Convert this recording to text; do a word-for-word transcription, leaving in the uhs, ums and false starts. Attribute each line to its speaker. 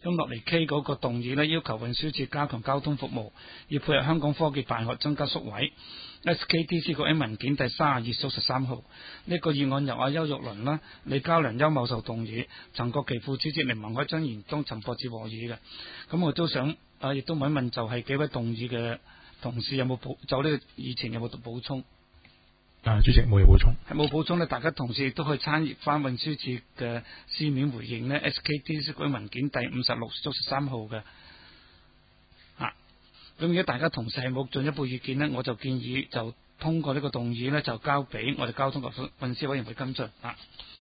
Speaker 1: 咁落嚟 K 嗰個動議呢，要求運輸署加強交通服務，要配合香港科技大學增加宿位。S K D C 個 M 文件第三十二數十三號，呢、這個議案由阿邱玉麟啦、李嘉良、邱茂壽動議，陳國基副主席、林文海、張賢東、陳博志和議嘅。咁我都想啊，亦都問一問，就係幾位動議嘅同事有冇補就呢個議程有冇補充？
Speaker 2: 啊，主席冇嘢補充，
Speaker 1: 係冇補充呢，大家同事亦都可以參閱翻運輸署嘅書面回應呢 S K D C 個文件第五十六數十三號嘅。啊，咁如果大家同事係冇進一步意見呢，我就建議就通過呢個動議呢，就交俾我哋交通及運輸委員會跟進啊。